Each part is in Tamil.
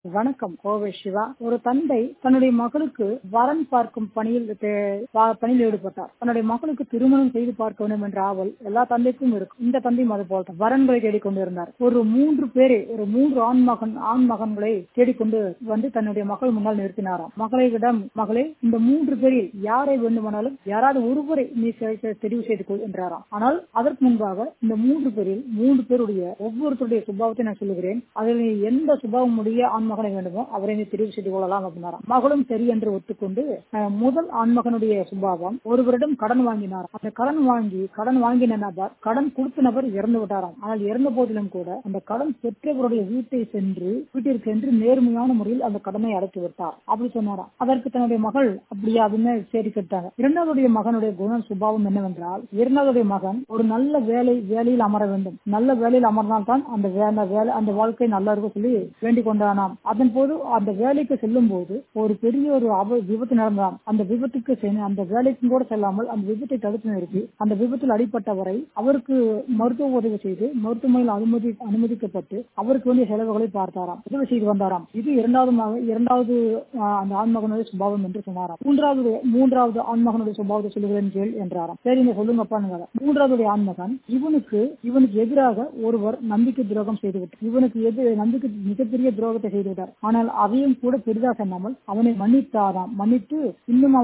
வணக்கம். கோவை சிவா. ஒரு தந்தை தன்னுடைய மகளுக்கு வரன் பார்க்கும் பணியில் ஈடுபட்டார். தன்னுடைய மகளுக்கு திருமணம் செய்து பார்க்க வேண்டும் என்ற ஆவல் எல்லா தந்தைக்கும் இருக்கும். இந்த தந்தையும் அது போல வரன்களை தேடிக்கொண்டிருந்தார். ஒரு 3 ஆண் மகன்களை தேடிக்கொண்டு வந்து தன்னுடைய மகள் முன்னால் நிறுத்தினாராம். மகளே, இந்த 3 பேரில் யாரை வேண்டுமானாலும் யாராவது ஒருவரை நீ தெரிவு செய்து கொள் என்றாராம். ஆனால் அதற்கு முன்பாக இந்த 3 பேரில் 3 பேருடைய ஒவ்வொருத்தருடைய சுபாவத்தை நான் சொல்லுகிறேன். அதில் எந்த சுபாவம் உடைய ஆண்மகனை வேண்டுமோ அவரை தெரிவு செய்து கொள்ளலாம் அப்படின்னாராம். மகளும் சரி என்று ஒத்துக்கொண்டு முதல் ஆண்மகனுடைய சுபாவம் ஒருவரிடம் கடன் வாங்கினார். அந்த கடன் வாங்கின நபர் கடன் கொடுத்த நபர் இறந்து விட்டாராம். ஆனால் இறந்த போதிலும் கூட அந்த கடன் பெற்றவருடைய வீட்டிற்கு சென்று நேர்மையான முறையில் அந்த கடனை அடைத்து விட்டார் அப்படி சொன்னாராம். அதற்கு தன்னுடைய மகள் அப்படியே அப்படின்னு சரி கேட்டாங்க. இரண்டாவதுடைய மகனுடைய குணம் சுபாவம் என்னவென்றால், இரண்டாவதுடைய மகன் ஒரு நல்ல வேலையில் அமர வேண்டும். நல்ல வேலையில் அமர்ந்தால்தான் அந்த வாழ்க்கை நல்லா இருக்கும் சொல்லி வேண்டிக் கொண்டானாம். அதன் போது அந்த வேலைக்கு செல்லும் போது ஒரு பெரிய ஒரு விபத்து நடந்தாம். அந்த விபத்துக்கு அந்த வேலைக்கும் கூட செல்லாமல் அந்த விபத்தை தடுத்து நிறுத்தி அந்த விபத்தில் அடிப்பட்டவரை அவருக்கு மருத்துவ உதவி செய்து மருத்துவமனையில் அனுமதிக்கப்பட்டு அவருக்கு வேண்டிய செலவுகளை பார்த்தாராம், உதவி செய்து வந்தாராம். இது இரண்டாவது அந்த ஆண்மகனுடைய சுபாவம் என்று சொன்னாராம். மூன்றாவது ஆண்மகனுடைய சுபாவத்தை சொல்லுகிறேன் கேள் என்றாராம். சரிங்க சொல்லுங்கப்பா. மூன்றாவது ஆண்மகன் இவனுக்கு எதிராக ஒருவர் நம்பிக்கை துரோகம் செய்துவிட்டார். நம்பிக்கை மிகப்பெரிய துரோகத்தை செய்துவிட்டார். ஆனால் அதையும் கூட பெரிதாக சொல்லாமல் அவனை மன்னித்து இன்னும்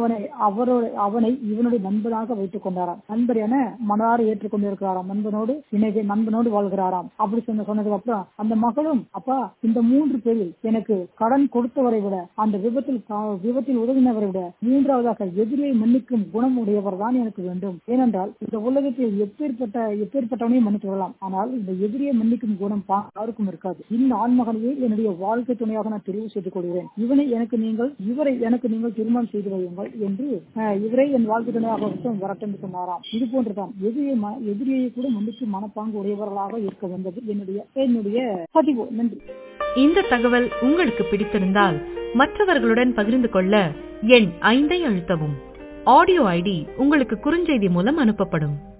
அவனை இவனுடைய நண்பனாக வைத்துக் கொண்டாராம். நண்பர் என மனதார ஏற்றுக்கொண்டிருக்கிறாராம். நண்பனோடு வாழ்கிறாராம். அப்படி சொன்னதுக்கு அப்புறம் அந்த மகளும், அப்பா, இந்த 3 பேரில் எனக்கு கடன் கொடுத்தவரை விட அந்த விபத்தில் உதவினவரை விட மூன்றாவதாக எதிரியை மன்னிக்கும் குணம் உடையவர் தான் எனக்கு வேண்டும். ஏனென்றால் இந்த உலகத்தில் எப்பேற்பட்டவனையும் மன்னித்து விடலாம். ஆனால் இந்த எதிரியை மன்னிக்கும் குணம் யாருக்கும் இருக்காது. இந்த ஆண்மகனையே என்னுடைய வாழ்க்கை துணையாக நான் தெரிவு செய்து கொள்கிறேன். இவரை எனக்கு நீங்கள் திருமணம் செய்து வையுங்கள் என்று இவரை என் வாழ்க்கை துணையாக வரட்டும் சொன்னாராம். இது போன்றுதான் எதிரியை கூட மன்னித்து மனப்பாங்கு உடையவர்களாக இருக்க வந்தது என்னுடைய பதிவு. நன்றி. இந்த தகவல் உங்களுக்கு பிடித்திருந்தால் மற்றவர்களுடன் பகிர்ந்து கொள்ள எண் 5 அழுத்தவும். ஆடியோ ஐடி உங்களுக்கு குறுஞ்செய்தி மூலம் அனுப்பப்படும்.